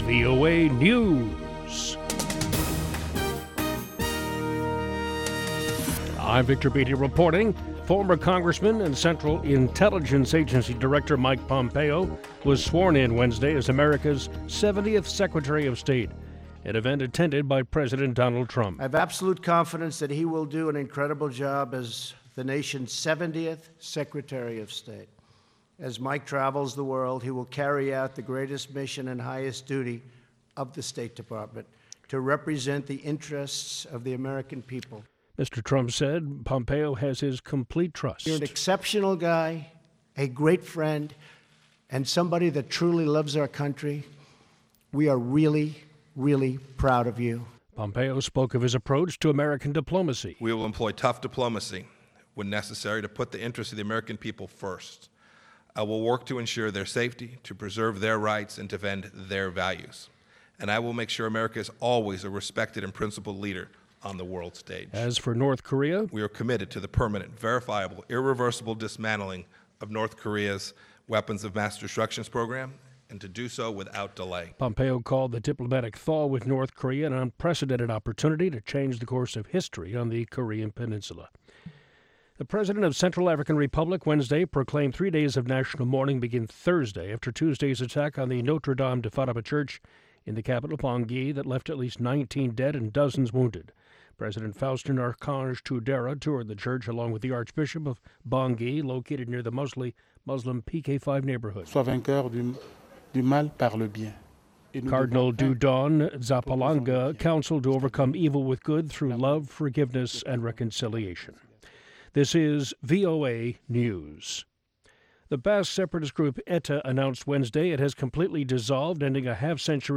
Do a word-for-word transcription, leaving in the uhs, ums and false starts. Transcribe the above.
V O A News. I'm Victor Beatty reporting. Former Congressman and Central Intelligence Agency Director Mike Pompeo was sworn in Wednesday as America's seventieth Secretary of State, an event attended by President Donald Trump. I have absolute confidence that he will do an incredible job as the nation's seventieth Secretary of State. As Mike travels the world, he will carry out the greatest mission and highest duty of the State Department, to represent the interests of the American people. Mister Trump said Pompeo has his complete trust. You're an exceptional guy, a great friend, and somebody that truly loves our country. We are really, really proud of you. Pompeo spoke of his approach to American diplomacy. We will employ tough diplomacy when necessary to put the interests of the American people first. I will work to ensure their safety, to preserve their rights, and defend their values. And I will make sure America is always a respected and principled leader on the world stage. As for North Korea, we are committed to the permanent, verifiable, irreversible dismantling of North Korea's weapons of mass destruction program, and to do so without delay. Pompeo called the diplomatic thaw with North Korea an unprecedented opportunity to change the course of history on the Korean Peninsula. The president of Central African Republic Wednesday proclaimed three days of national mourning begin Thursday after Tuesday's attack on the Notre Dame de Fatima Church in the capital Bangui that left at least nineteen dead and dozens wounded. President Faustin Archange Touadéra toured the church along with the Archbishop of Bangui, located near the mostly Muslim P K five neighborhood. Sois vainqueur du, du mal par le bien. Cardinal Dudon Zapalanga counseled to overcome evil with good through love, forgiveness, and reconciliation. This is V O A News. The Basque separatist group ETA announced Wednesday it has completely dissolved, ending a half-century